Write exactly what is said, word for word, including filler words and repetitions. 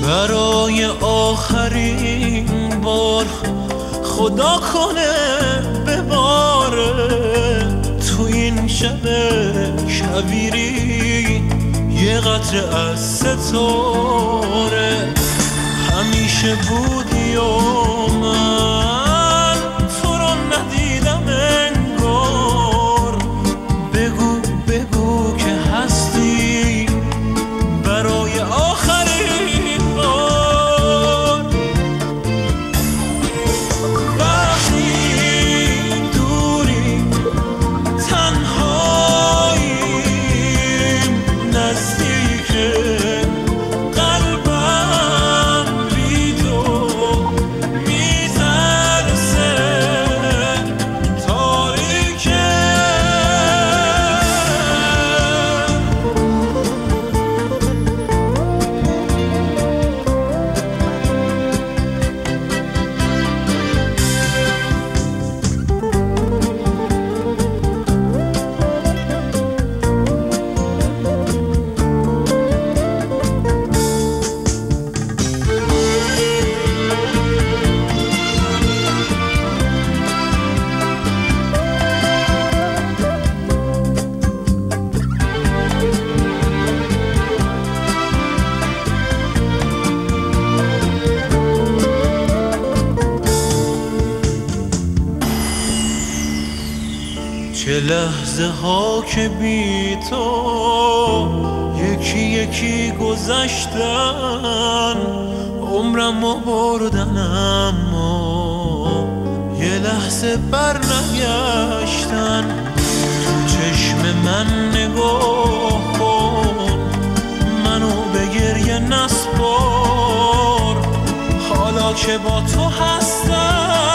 برای آخرین بار خدا کنه بباره تو این شب کویری یه قطره از ستاره. همیشه بودی و من تو رو ندیدم انگار. بگو بگو که هستی برای آخرین بار. وقتی دوری تنهاییم نزدیک قلبم بی تو میترسه تاریکه. چه لحظه ها که بی تو یکی یکی گذشتن، عمرمو بردن اما یه لحظه بر نگشتن. تو چشم من نگاه کن، منو به گریه نسپار، حالا که با تو هستم